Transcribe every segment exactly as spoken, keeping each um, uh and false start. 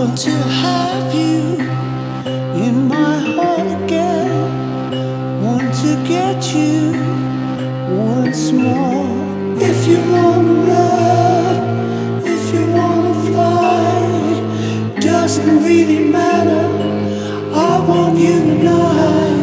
to have you in my heart again. Want to get you once more. If you want love, if you want to fight, doesn't really matter. I want you tonight.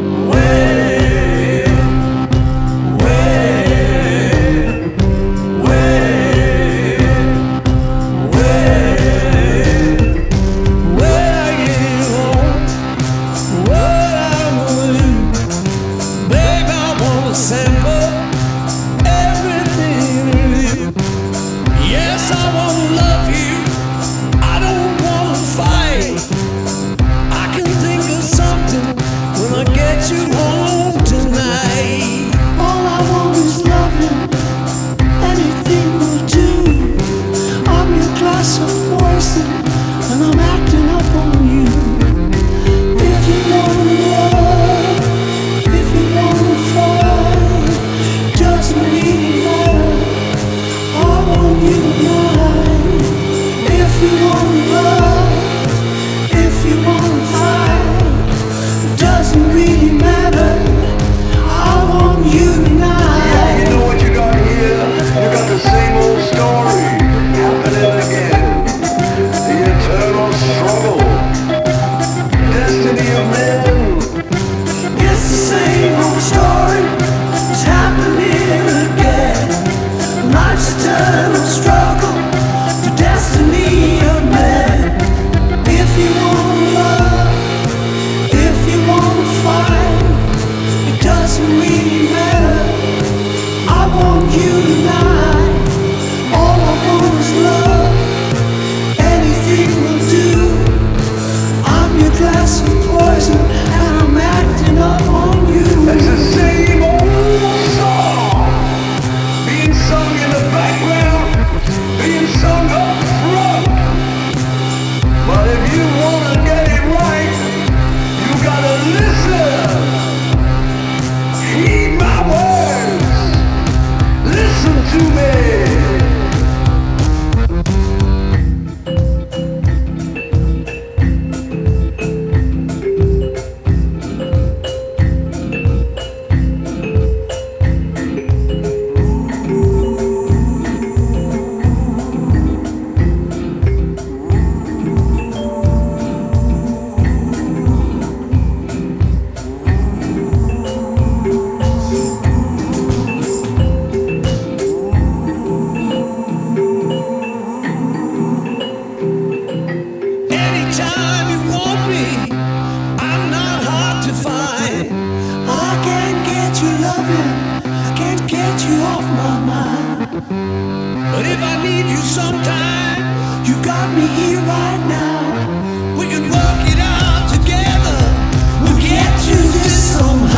But if I need you sometime, you got me here right now. We can work it out together. We'll get through this somehow.